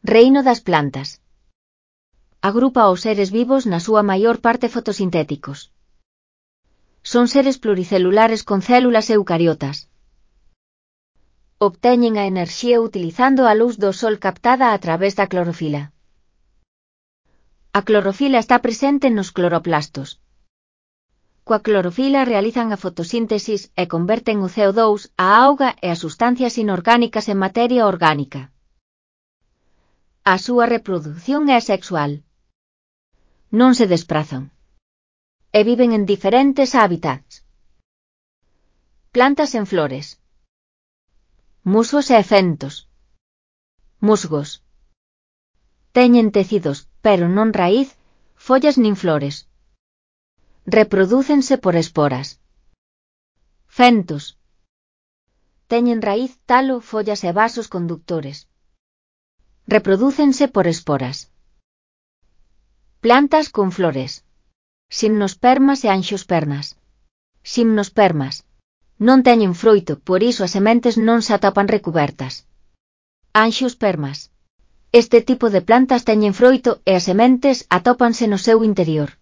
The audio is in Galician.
Reino das plantas. Agrupa os seres vivos na súa maior parte fotosintéticos. Son seres pluricelulares con células eucariotas. Obteñen a enerxía utilizando a luz do sol captada a través da clorofila. A clorofila está presente nos cloroplastos. Coa clorofila realizan a fotosíntesis e converten o CO2, a auga e as sustancias inorgánicas en materia orgánica. A súa reprodución é sexual. Non se desprazan. E viven en diferentes hábitats. Plantas en flores. Musgos e fentos. Musgos. Teñen tecidos, pero non raíz, follas nin flores. Reprodúcense por esporas. Fentos. Teñen raíz, talo, follas e vasos conductores. Reprodúcense por esporas. Plantas con flores. Gimnospermas e angiospermas. Gimnospermas. Non teñen froito, por iso as sementes non se atopan recubertas. Angiospermas. Este tipo de plantas teñen froito e as sementes atópanse no seu interior.